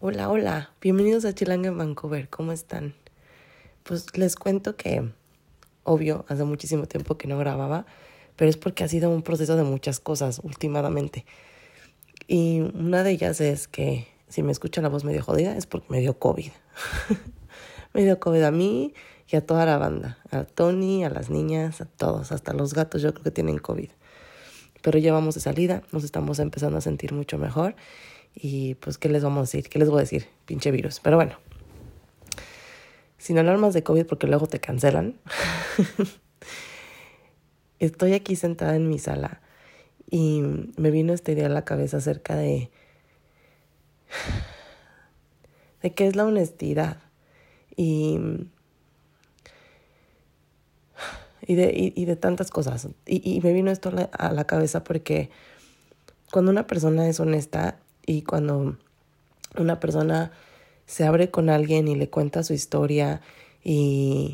Hola, hola, bienvenidos a Chilanga en Vancouver, ¿cómo están? Pues les cuento que, obvio, hace muchísimo tiempo que no grababa, pero es porque ha sido un proceso de muchas cosas últimamente. Y una de ellas es que si me escucha la voz medio jodida es porque me dio COVID. Me dio COVID a mí y a toda la banda, a Tony, a las niñas, a todos, hasta los gatos yo creo que tienen COVID. Pero ya vamos de salida, nos estamos empezando a sentir mucho mejor. Y pues, ¿qué les vamos a decir? ¿Qué les voy a decir? Pinche virus. Pero bueno, sin hablar más de COVID porque luego te cancelan. Estoy aquí sentada en mi sala y me vino esta idea a la cabeza acerca de qué es la honestidad y, y de tantas cosas. Y me vino esto a la cabeza porque cuando una persona es honesta y cuando una persona se abre con alguien y le cuenta su historia y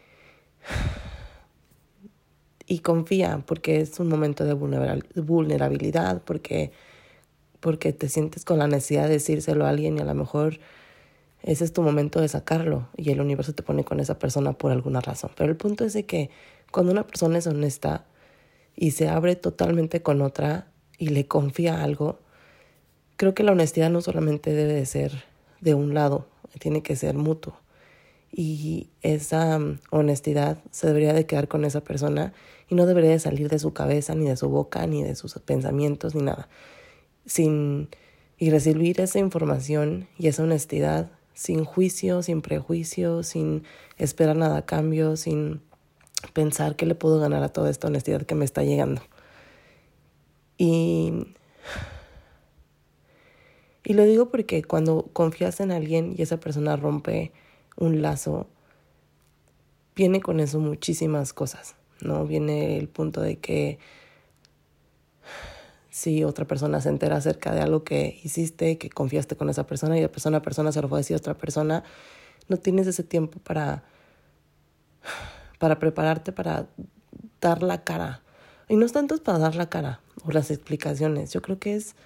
confía porque es un momento de vulnerabilidad, porque te sientes con la necesidad de decírselo a alguien y a lo mejor ese es tu momento de sacarlo y el universo te pone con esa persona por alguna razón. Pero el punto es de que cuando una persona es honesta y se abre totalmente con otra y le confía algo, creo que la honestidad no solamente debe de ser de un lado, tiene que ser mutuo. Y esa honestidad se debería de quedar con esa persona y no debería de salir de su cabeza, ni de su boca, ni de sus pensamientos, ni nada. Y recibir esa información y esa honestidad sin juicio, sin prejuicio, sin esperar nada a cambio, sin pensar que le puedo ganar a toda esta honestidad que me está llegando. Y lo digo porque cuando confías en alguien y esa persona rompe un lazo, viene con eso muchísimas cosas, ¿no? Viene el punto de que si otra persona se entera acerca de algo que hiciste, que confiaste con esa persona y de persona a persona se lo fue a decir a otra persona, no tienes ese tiempo para prepararte, para dar la cara. Y no es tanto para dar la cara o las explicaciones, yo creo que es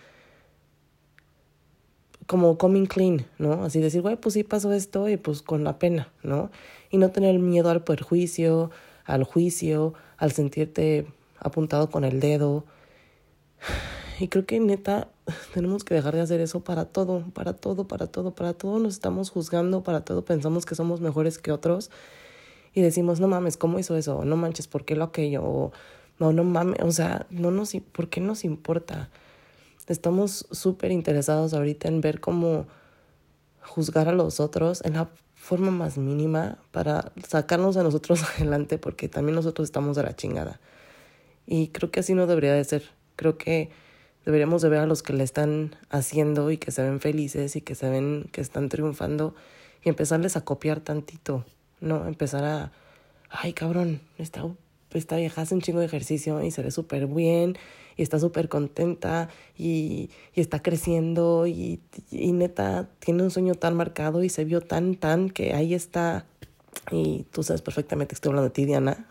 como coming clean, ¿no? Así decir, güey, pues sí pasó esto y pues con la pena, ¿no? Y no tener miedo al perjuicio, al juicio, al sentirte apuntado con el dedo. Y creo que neta tenemos que dejar de hacer eso para todo, para todo, para todo, para todo nos estamos juzgando, para todo pensamos que somos mejores que otros y decimos, no mames, ¿cómo hizo eso? No manches, ¿por qué lo aquello? O no mames, o sea, ¿por qué nos importa? Estamos súper interesados ahorita en ver cómo juzgar a los otros en la forma más mínima para sacarnos a nosotros adelante porque también nosotros estamos de la chingada. Y creo que así no debería de ser. Creo que deberíamos de ver a los que le están haciendo y que se ven felices y que se ven que están triunfando y empezarles a copiar tantito, ¿no? Empezar ay cabrón, esta vieja hace un chingo de ejercicio y se ve súper bien y está súper contenta y está creciendo y neta tiene un sueño tan marcado y se vio tan que ahí está. Y tú sabes perfectamente que estoy hablando de ti, Diana.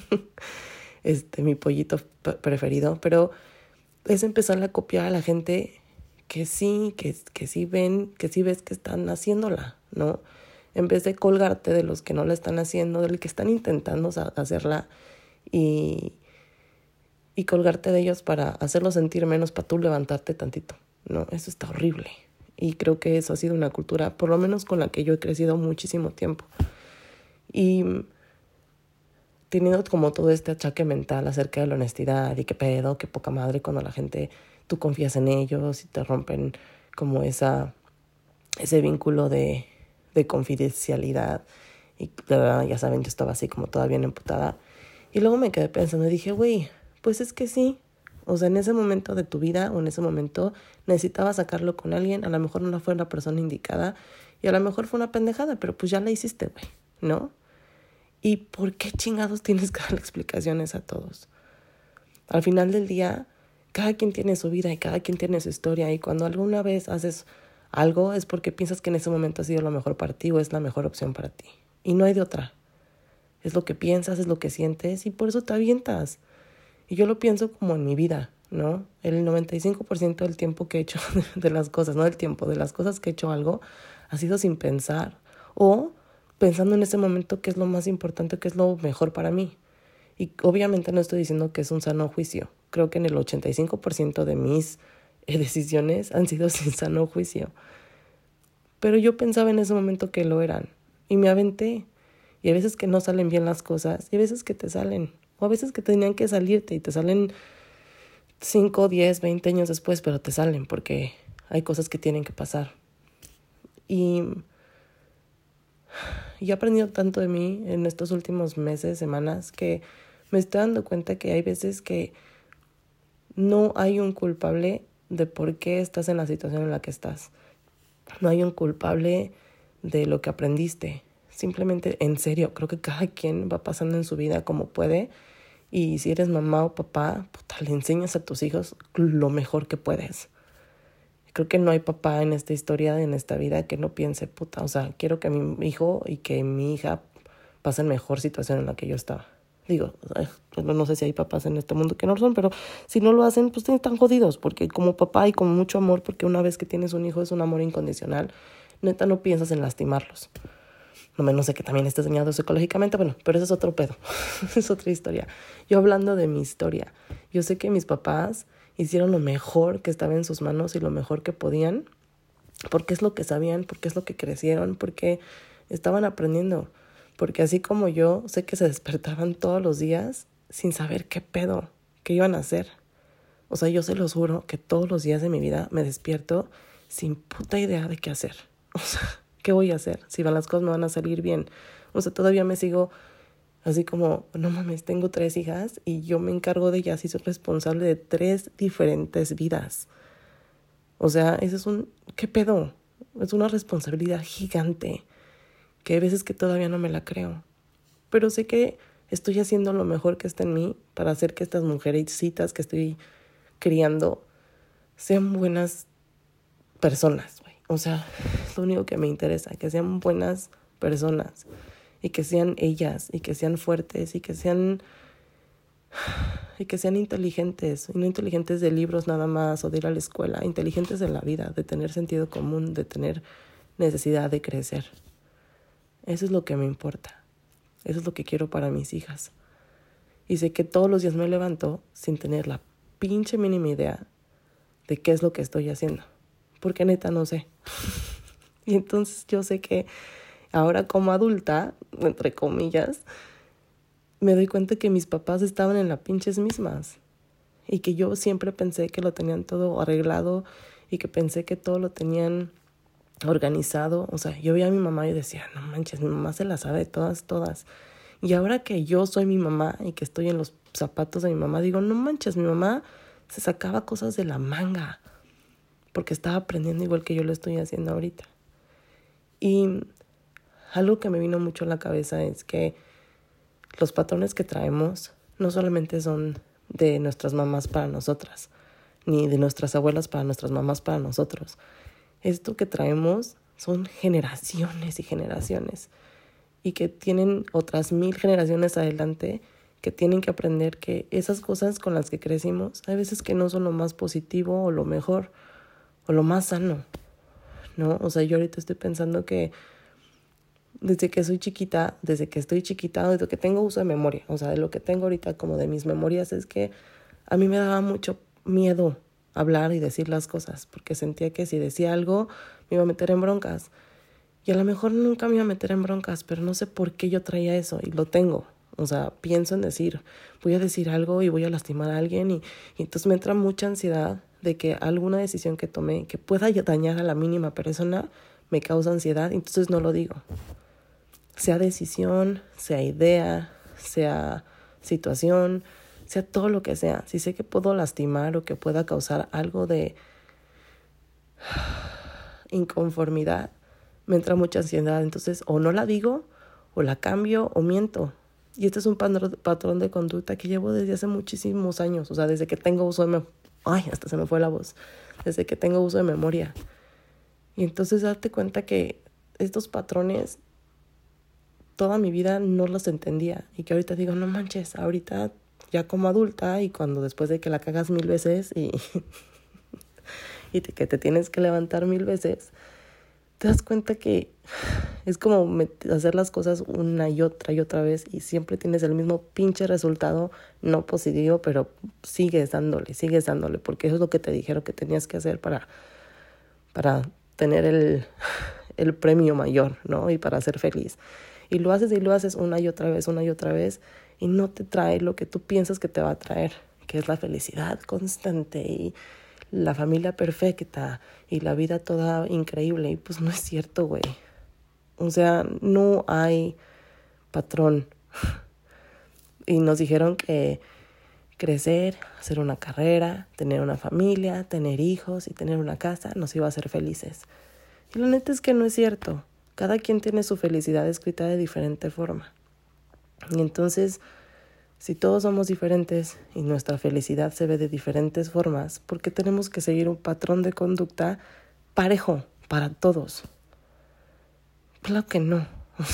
Mi pollito preferido, pero es empezar a copiar a la gente que sí ven, que sí ves que están haciéndola, ¿no? En vez de colgarte de los que no la están haciendo, de los que están intentando hacerla y colgarte de ellos para hacerlos sentir menos, para tú levantarte tantito, ¿no? Eso está horrible. Y creo que eso ha sido una cultura, por lo menos con la que yo he crecido muchísimo tiempo. Y teniendo como todo este achaque mental acerca de la honestidad y qué pedo, qué poca madre cuando la gente, tú confías en ellos y te rompen como ese vínculo de confidencialidad. Y de verdad, ya saben, yo estaba así como toda bien emputada. Y luego me quedé pensando y dije, güey, pues es que sí. O sea, en ese momento de tu vida o en ese momento necesitabas sacarlo con alguien. A lo mejor no fue la persona indicada y a lo mejor fue una pendejada, pero pues ya la hiciste, güey, ¿no? ¿Y por qué chingados tienes que dar explicaciones a todos? Al final del día, cada quien tiene su vida y cada quien tiene su historia. Y cuando alguna vez haces algo es porque piensas que en ese momento ha sido lo mejor para ti o es la mejor opción para ti. Y no hay de otra. Es lo que piensas, es lo que sientes y por eso te avientas. Y yo lo pienso como en mi vida. ¿no? El 95% del tiempo que he hecho de las cosas, no del tiempo, de las cosas que he hecho algo, ha sido sin pensar o pensando en ese momento qué es lo más importante, qué es lo mejor para mí. Y obviamente no estoy diciendo que es un sano juicio. Creo que en el 85% de mis decisiones han sido sin sano juicio. Pero yo pensaba en ese momento que lo eran y me aventé. Y a veces que no salen bien las cosas y a veces que te salen. O a veces que tenían que salirte y te salen 5, 10, 20 años después, pero te salen porque hay cosas que tienen que pasar. Y he aprendido tanto de mí en estos últimos meses, semanas, que me estoy dando cuenta que hay veces que no hay un culpable de por qué estás en la situación en la que estás. No hay un culpable de lo que aprendiste. Simplemente, en serio, creo que cada quien va pasando en su vida como puede. Y si eres mamá o papá, puta, le enseñas a tus hijos lo mejor que puedes. Creo que no hay papá en esta historia, en esta vida, que no piense, puta, o sea, quiero que mi hijo y que mi hija pasen mejor situación en la que yo estaba. Digo, no sé si hay papás en este mundo que no lo son, pero si no lo hacen, pues están jodidos, porque como papá y con mucho amor, porque una vez que tienes un hijo es un amor incondicional, neta no piensas en lastimarlos. No menos de que también estés dañado psicológicamente, bueno, pero eso es otro pedo, es otra historia. Yo hablando de mi historia, yo sé que mis papás hicieron lo mejor que estaba en sus manos y lo mejor que podían, porque es lo que sabían, porque es lo que crecieron, porque estaban aprendiendo. Porque así como yo, sé que se despertaban todos los días sin saber qué pedo, qué iban a hacer. O sea, yo se los juro que todos los días de mi vida me despierto sin puta idea de qué hacer. O sea, ¿qué voy a hacer? Si las cosas me van a salir bien. O sea, todavía me sigo así como, no mames, tengo 3 hijas y yo me encargo de ellas y soy responsable de 3 diferentes vidas. O sea, eso es ¿qué pedo? Es una responsabilidad gigante que hay veces que todavía no me la creo. Pero sé que estoy haciendo lo mejor que está en mí para hacer que estas mujercitas que estoy criando sean buenas personas, güey. O sea, es lo único que me interesa, que sean buenas personas y que sean ellas y que sean fuertes y que sean inteligentes, y no inteligentes de libros nada más o de ir a la escuela, inteligentes de la vida, de tener sentido común, de tener necesidad de crecer. Eso es lo que me importa. Eso es lo que quiero para mis hijas. Y sé que todos los días me levanto sin tener la pinche mínima idea de qué es lo que estoy haciendo. Porque neta no sé. Y entonces yo sé que ahora como adulta, entre comillas, me doy cuenta que mis papás estaban en las pinches mismas. Y que yo siempre pensé que lo tenían todo arreglado y que pensé que todo lo tenían organizado. O sea, yo veía a mi mamá y decía, no manches, mi mamá se la sabe todas, todas. Y ahora que yo soy mi mamá y que estoy en los zapatos de mi mamá, digo, no manches, mi mamá se sacaba cosas de la manga porque estaba aprendiendo igual que yo lo estoy haciendo ahorita. Y algo que me vino mucho a la cabeza es que los patrones que traemos no solamente son de nuestras mamás para nosotras, ni de nuestras abuelas para nuestras mamás para nosotros. Esto que traemos son generaciones y generaciones y que tienen otras 1000 generaciones adelante que tienen que aprender que esas cosas con las que crecimos hay veces que no son lo más positivo o lo mejor o lo más sano, ¿no? O sea, yo ahorita estoy pensando que desde que estoy chiquita, desde que tengo uso de memoria, o sea, de lo que tengo ahorita como de mis memorias es que a mí me daba mucho miedo hablar y decir las cosas, porque sentía que si decía algo me iba a meter en broncas. Y a lo mejor nunca me iba a meter en broncas, pero no sé por qué yo traía eso y lo tengo. O sea, pienso en voy a decir algo y voy a lastimar a alguien y entonces me entra mucha ansiedad de que alguna decisión que tome que pueda dañar a la mínima persona me causa ansiedad, entonces no lo digo. Sea decisión, sea idea, sea situación, sea todo lo que sea. Si sé que puedo lastimar o que pueda causar algo de inconformidad, me entra mucha ansiedad. Entonces o no la digo, o la cambio, o miento. Y este es un patrón de conducta que llevo desde hace muchísimos años. O sea, desde que tengo uso de hasta se me fue la voz. Desde que tengo uso de memoria. Y entonces darte cuenta que estos patrones toda mi vida no los entendía. Y que ahorita digo, no manches, ahorita ya como adulta y cuando después de que la cagas 1000 veces y que te tienes que levantar 1000 veces, te das cuenta que es como hacer las cosas una y otra vez y siempre tienes el mismo pinche resultado, no positivo, pero sigues dándole, porque eso es lo que te dijeron que tenías que hacer para tener el premio mayor, ¿no? Y para ser feliz. Y lo haces una y otra vez y no te trae lo que tú piensas que te va a traer, que es la felicidad constante y la familia perfecta y la vida toda increíble. Y pues no es cierto, güey. O sea, no hay patrón. Y nos dijeron que crecer, hacer una carrera, tener una familia, tener hijos y tener una casa nos iba a hacer felices. Y la neta es que no es cierto. Cada quien tiene su felicidad escrita de diferente forma. Y entonces, si todos somos diferentes y nuestra felicidad se ve de diferentes formas, ¿por qué tenemos que seguir un patrón de conducta parejo para todos? Claro que no.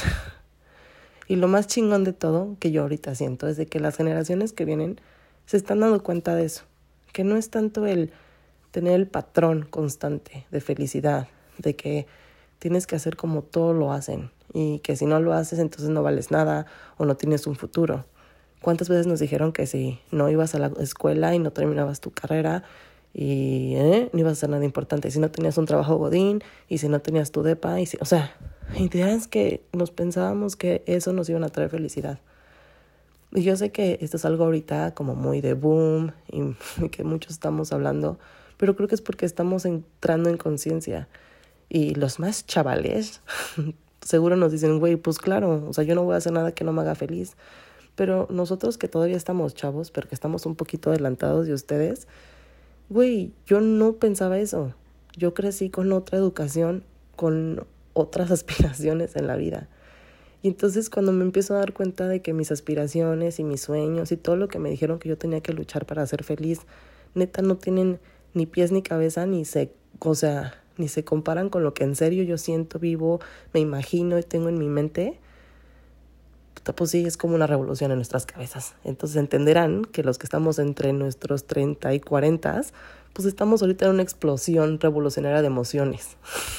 Y lo más chingón de todo, que yo ahorita siento, es de que las generaciones que vienen se están dando cuenta de eso. Que no es tanto el tener el patrón constante de felicidad, de que tienes que hacer como todos lo hacen y que si no lo haces entonces no vales nada o no tienes un futuro. ¿Cuántas veces nos dijeron que si no ibas a la escuela y no terminabas tu carrera y no ibas a hacer nada importante? Y si no tenías un trabajo godín y si no tenías tu depa, o sea, ideas que nos pensábamos que eso nos iban a traer felicidad. Y yo sé que esto es algo ahorita como muy de boom y que muchos estamos hablando, pero creo que es porque estamos entrando en conciencia. Y los más chavales seguro nos dicen, güey, pues claro, o sea, yo no voy a hacer nada que no me haga feliz. Pero nosotros que todavía estamos chavos, pero que estamos un poquito adelantados de ustedes, güey, yo no pensaba eso. Yo crecí con otra educación, con otras aspiraciones en la vida. Y entonces cuando me empiezo a dar cuenta de que mis aspiraciones y mis sueños y todo lo que me dijeron que yo tenía que luchar para ser feliz, neta no tienen ni pies ni cabeza, ni se comparan con lo que en serio yo siento, vivo, me imagino y tengo en mi mente. Pues sí, es como una revolución en nuestras cabezas. Entonces entenderán que los que estamos entre nuestros 30 y 40, pues estamos ahorita en una explosión revolucionaria de emociones.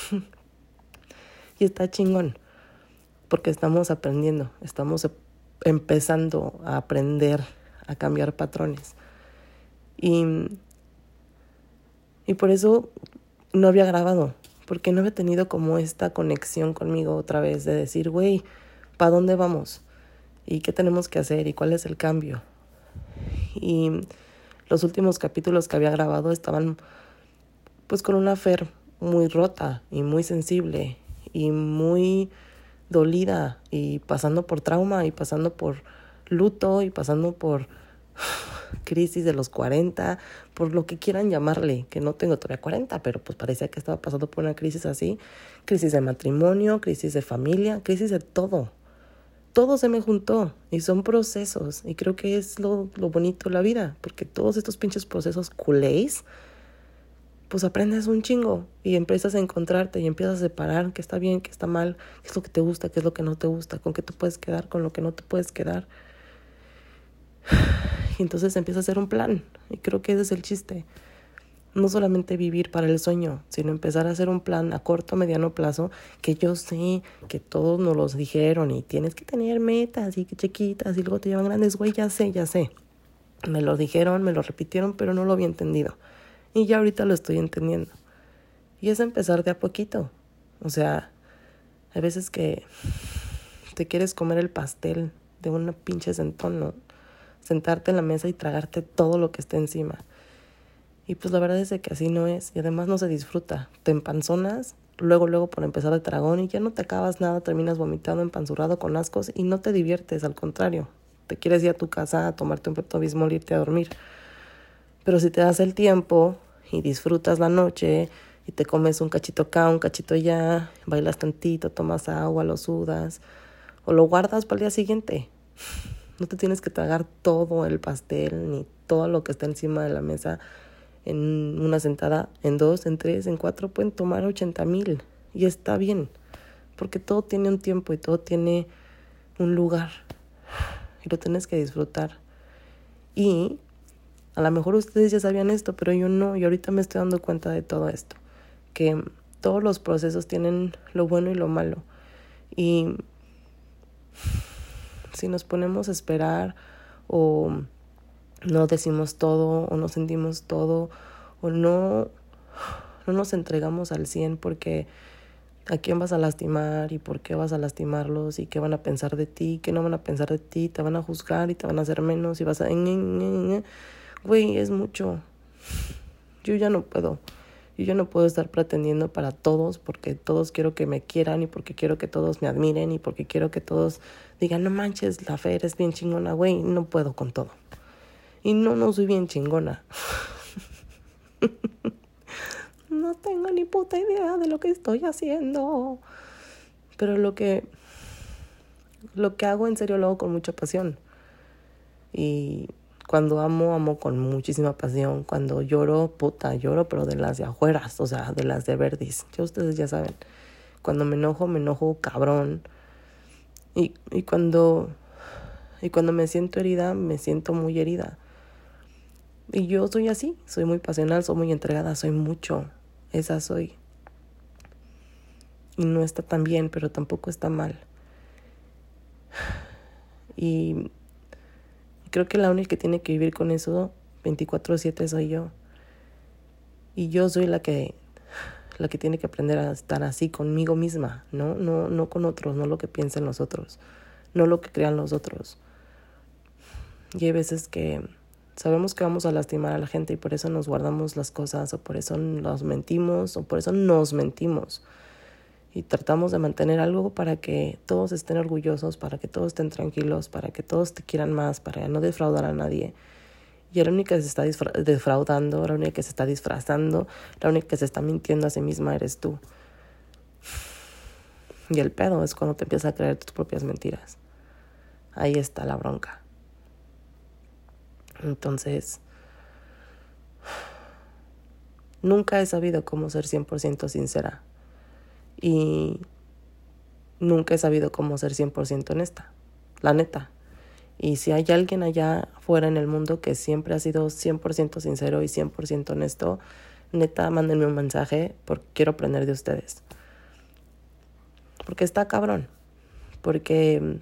Y está chingón, porque estamos aprendiendo, estamos empezando a aprender a cambiar patrones. Y por eso no había grabado, porque no había tenido como esta conexión conmigo otra vez de decir, güey, ¿para dónde vamos? ¿Y qué tenemos que hacer? ¿Y cuál es el cambio? Y los últimos capítulos que había grabado estaban pues con una Fer muy rota y muy sensible y muy dolida y pasando por trauma y pasando por luto y pasando por crisis de los 40, por lo que quieran llamarle, que no tengo todavía 40, pero pues parecía que estaba pasando por una crisis así, crisis de matrimonio, crisis de familia, crisis de todo. Todo se me juntó y son procesos y creo que es lo bonito de la vida, porque todos estos pinches procesos culés, pues aprendes un chingo y empiezas a encontrarte y empiezas a separar qué está bien, qué está mal, qué es lo que te gusta, qué es lo que no te gusta, con qué te puedes quedar, con lo que no te puedes quedar. Y entonces empieza a hacer un plan y creo que ese es el chiste. No solamente vivir para el sueño, sino empezar a hacer un plan a corto, mediano plazo, que yo sé que todos nos los dijeron y tienes que tener metas y que chiquitas y luego te llevan grandes, güey, ya sé. Me lo dijeron, me lo repitieron, pero no lo había entendido. Y ya ahorita lo estoy entendiendo. Y es empezar de a poquito. O sea, hay veces que te quieres comer el pastel de una pinche sentón, ¿no? Sentarte en la mesa y tragarte todo lo que esté encima. Y pues la verdad es que así no es. Y además no se disfruta. Te empanzonas, luego por empezar de tragón y ya no te acabas nada, terminas vomitado, empanzurrado con ascos y no te diviertes, al contrario. Te quieres ir a tu casa a tomarte un Pepto-Bismol y irte a dormir. Pero si te das el tiempo y disfrutas la noche y te comes un cachito acá, un cachito allá, bailas tantito, tomas agua, lo sudas o lo guardas para el día siguiente. No te tienes que tragar todo el pastel ni todo lo que está encima de la mesa en una sentada, en 2, en 3, en 4, pueden tomar 80,000 y está bien, porque todo tiene un tiempo y todo tiene un lugar y lo tienes que disfrutar. Y a lo mejor ustedes ya sabían esto, pero yo no. Y ahorita me estoy dando cuenta de todo esto. Que todos los procesos tienen lo bueno y lo malo. Y si nos ponemos a esperar o no decimos todo o no sentimos todo o no nos entregamos al 100 porque a quién vas a lastimar y por qué vas a lastimarlos y qué van a pensar de ti, qué no van a pensar de ti, te van a juzgar y te van a hacer menos y vas a... Güey, es mucho. Yo ya no puedo. Yo ya no puedo estar pretendiendo para todos porque todos quiero que me quieran y porque quiero que todos me admiren y porque quiero que todos digan, no manches, la Fer es bien chingona, güey, no puedo con todo. Y no soy bien chingona. No tengo ni puta idea de lo que estoy haciendo. Pero lo que hago en serio lo hago con mucha pasión. Y cuando amo con muchísima pasión. Cuando lloro, lloro, pero de las de afueras, o sea, de las de verdis. Ya ustedes ya saben. Cuando me enojo cabrón. Y cuando me siento herida, me siento muy herida. Y yo soy así, soy muy pasional, soy muy entregada, soy mucho. Esa soy. Y no está tan bien, pero tampoco está mal. Y creo que la única que tiene que vivir con eso 24/7 soy yo. Y yo soy la que tiene que aprender a estar así conmigo misma, no con otros, no lo que piensen los otros, no lo que crean los otros. Y hay veces que sabemos que vamos a lastimar a la gente y por eso nos guardamos las cosas o por eso nos mentimos o por eso nos mentimos. Y tratamos de mantener algo para que todos estén orgullosos, para que todos estén tranquilos, para que todos te quieran más, para no defraudar a nadie. Y la única que se está defraudando, la única que se está disfrazando, la única que se está mintiendo a sí misma eres tú. Y el pedo es cuando te empiezas a creer tus propias mentiras. Ahí está la bronca. Entonces, nunca he sabido cómo ser 100% sincera. Y nunca he sabido cómo ser 100% honesta. La neta. Y si hay alguien allá afuera en el mundo que siempre ha sido 100% sincero y 100% honesto, neta, mándenme un mensaje porque quiero aprender de ustedes. Porque está cabrón. Porque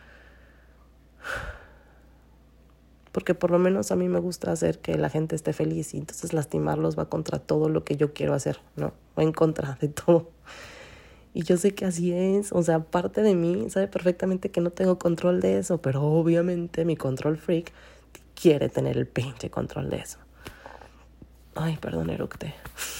por lo menos a mí me gusta hacer que la gente esté feliz y entonces lastimarlos va contra todo lo que yo quiero hacer, ¿no? Va en contra de todo. Y yo sé que así es, o sea, parte de mí sabe perfectamente que no tengo control de eso, pero obviamente mi control freak quiere tener el pinche control de eso. Ay, perdón, eructé.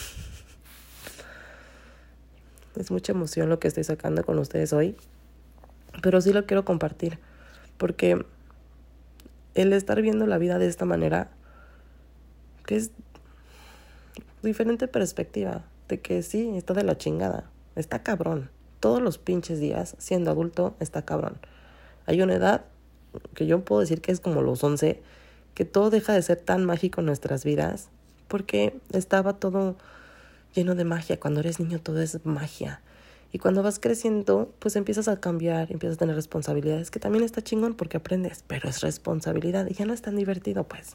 Es mucha emoción lo que estoy sacando con ustedes hoy, pero sí lo quiero compartir, porque el estar viendo la vida de esta manera, que es diferente perspectiva, de que sí, está de la chingada. Está cabrón. Todos los pinches días, siendo adulto, está cabrón. Hay una edad que yo puedo decir que es como los 11, que todo deja de ser tan mágico en nuestras vidas, porque estaba todo lleno de magia. Cuando eres niño todo es magia. Y cuando vas creciendo, pues empiezas a cambiar, empiezas a tener responsabilidades, que también está chingón porque aprendes, pero es responsabilidad y ya no es tan divertido, pues.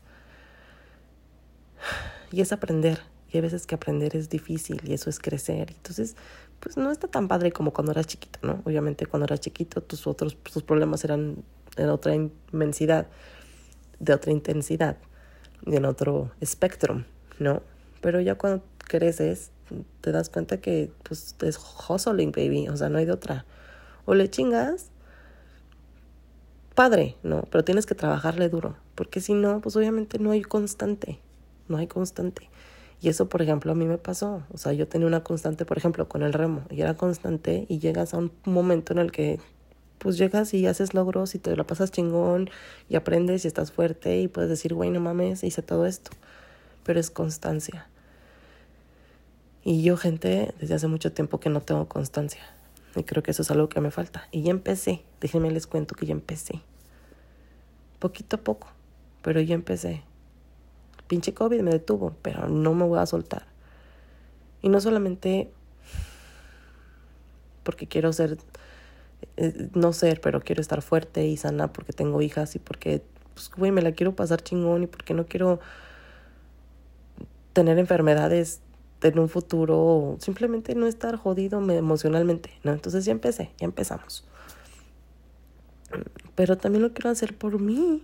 Y es aprender. Y hay veces que aprender es difícil y eso es crecer. Entonces, pues no está tan padre como cuando eras chiquito, ¿no? Obviamente cuando eras chiquito tus problemas eran en otra inmensidad, de otra intensidad, y en otro espectro, ¿no? Pero ya cuando creces te das cuenta que pues es hustling, baby, o sea, no hay de otra. O le chingas, padre, ¿no? Pero tienes que trabajarle duro, porque si no, pues obviamente no hay constante. Y eso, por ejemplo, a mí me pasó. O sea, yo tenía una constante, por ejemplo, con el remo. Y era constante y llegas a un momento en el que pues llegas y haces logros y te la pasas chingón y aprendes y estás fuerte y puedes decir, güey, no mames, hice todo esto. Pero es constancia. Y yo, gente, desde hace mucho tiempo que no tengo constancia. Y creo que eso es algo que me falta. Y ya empecé. Déjenme les cuento que ya empecé. Poquito a poco. Pero ya empecé. Pinche COVID me detuvo, pero no me voy a soltar. Y no solamente porque quiero ser, pero quiero estar fuerte y sana porque tengo hijas y porque pues, güey, me la quiero pasar chingón y porque no quiero tener enfermedades en un futuro o simplemente no estar jodido emocionalmente, ¿no? Entonces ya empezamos. Pero también lo quiero hacer por mí.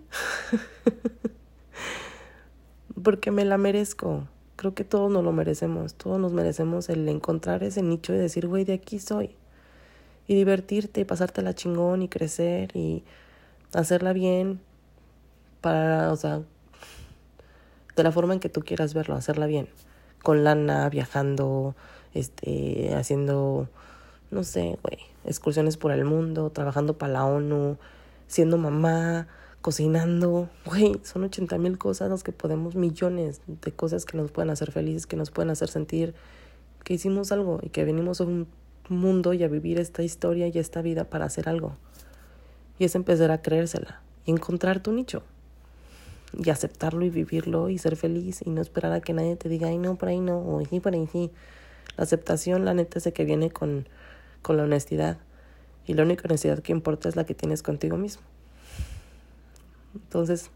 Porque me la merezco. Creo que todos nos lo merecemos. Todos nos merecemos el encontrar ese nicho y decir, güey, de aquí soy. Y divertirte y pasártela chingón y crecer y hacerla bien para, o sea, de la forma en que tú quieras verlo, hacerla bien. Con lana, viajando, haciendo, no sé, güey, excursiones por el mundo, trabajando para la ONU, siendo mamá, cocinando, güey, son 80,000 cosas las que podemos, millones de cosas que nos pueden hacer felices, que nos pueden hacer sentir que hicimos algo y que venimos a un mundo y a vivir esta historia y esta vida para hacer algo. Y es empezar a creérsela y encontrar tu nicho y aceptarlo y vivirlo y ser feliz y no esperar a que nadie te diga, ay no, por ahí no, o sí, por ahí sí. La aceptación, la neta, es de que viene con la honestidad. Y la única honestidad que importa es la que tienes contigo mismo. Entonces,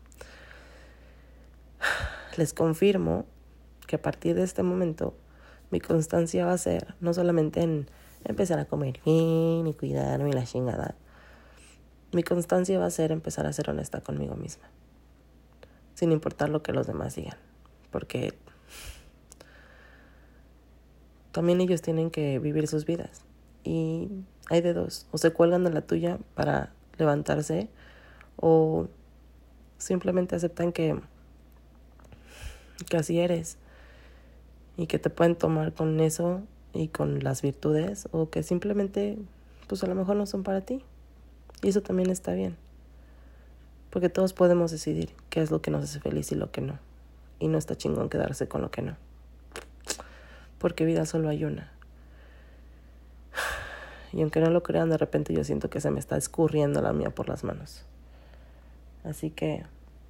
les confirmo que a partir de este momento mi constancia va a ser no solamente en empezar a comer bien y cuidarme y la chingada. Mi constancia va a ser empezar a ser honesta conmigo misma, sin importar lo que los demás digan, porque también ellos tienen que vivir sus vidas y hay de dos, o se cuelgan de la tuya para levantarse o simplemente aceptan que así eres y que te pueden tomar con eso y con las virtudes o que simplemente pues a lo mejor no son para ti y eso también está bien, porque todos podemos decidir qué es lo que nos hace feliz y lo que no, y no está chingón quedarse con lo que no, porque vida solo hay una. Y aunque no lo crean, de repente yo siento que se me está escurriendo la mía por las manos. Así que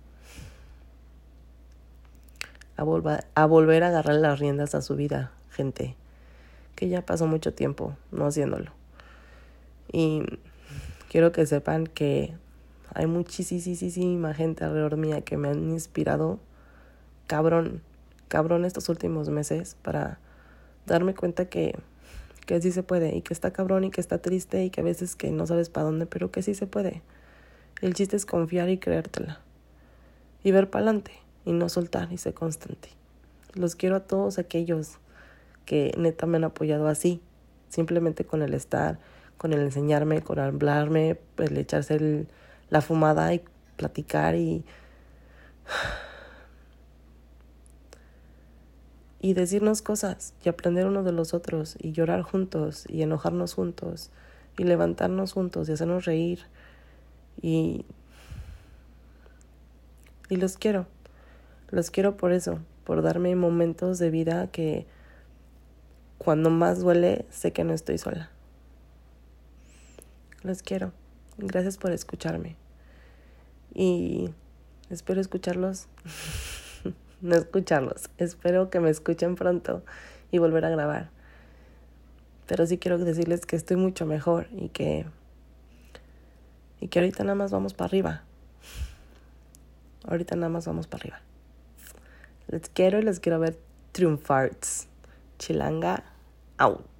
a volver a agarrar las riendas a su vida, gente, que ya pasó mucho tiempo no haciéndolo. Y quiero que sepan que hay muchísima gente alrededor mía que me han inspirado cabrón estos últimos meses para darme cuenta que sí se puede y que está cabrón y que está triste y que a veces que no sabes para dónde, pero que sí se puede. El chiste es confiar y creértela y ver para adelante y no soltar y ser constante. Los quiero a todos aquellos que neta me han apoyado así, simplemente con el estar, con el enseñarme, con hablarme, el echarse la fumada y platicar y decirnos cosas y aprender uno de los otros y llorar juntos y enojarnos juntos y levantarnos juntos y hacernos reír y los quiero por eso, por darme momentos de vida que cuando más duele sé que no estoy sola. Los quiero, gracias por escucharme y espero escucharlos. No escucharlos, espero que me escuchen pronto y volver a grabar. Pero sí quiero decirles que estoy mucho mejor y que ahorita nada más vamos para arriba. Les quiero y les quiero ver triunfar. Chilanga out.